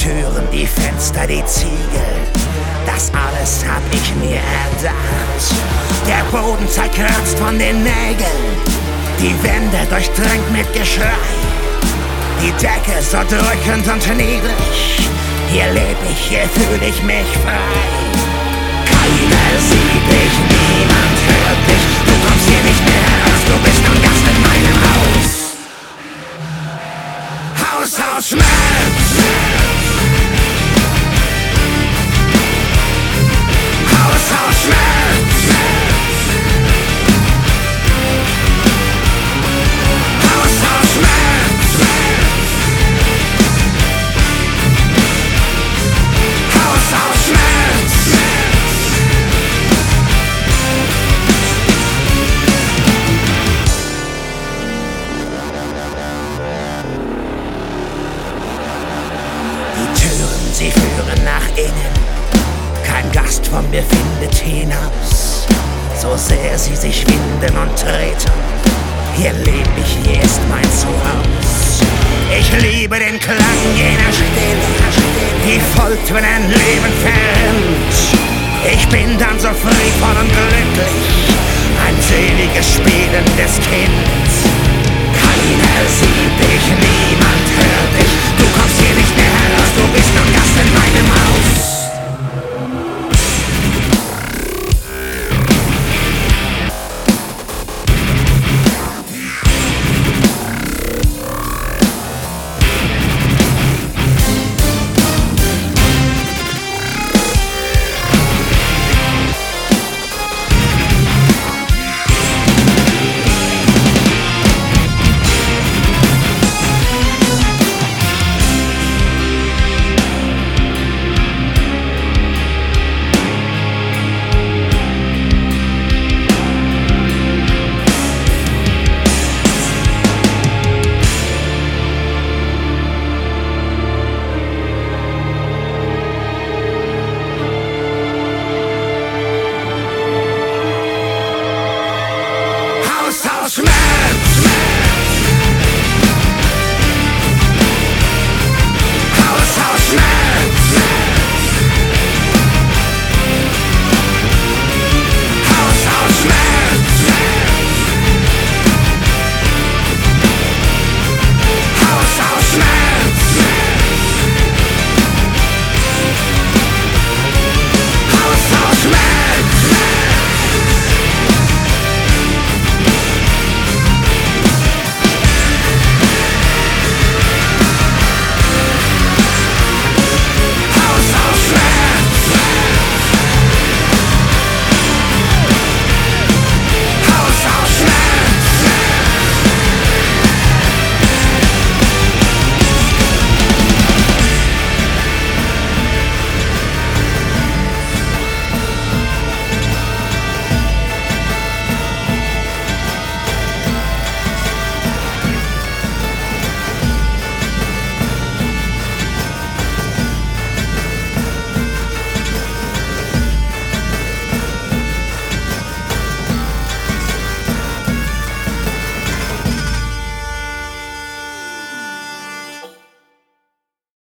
Türen, die Fenster, die Ziegel, das alles hab ich mir erdacht. Der Boden zerkratzt von den Nägeln, die Wände durchdrängt mit Geschrei, die Decke so drückend und niedrig. Hier leb ich, hier fühl ich mich frei. Keiner sieht dich, niemand hört dich. Du kommst hier nicht mehr heraus, du bist ein Gast in meinem Haus. Haus aus Schmerz. Haus aus Schmerz. Haus aus Schmerz. Haus aus Schmerz. Die Türen, sie führen nach innen. Kein Gast von mir findet hinaus, so sehr sie sich winden und treten. Hier leb ich, hier ist mein Zuhause. Ich liebe den Klang jener Stille, die folgt, wenn ein Leben verrinnt. Ich bin dann so friedvoll und glücklich, ein seliges spielendes Kind. Keiner sieht dich, niemand hört dich.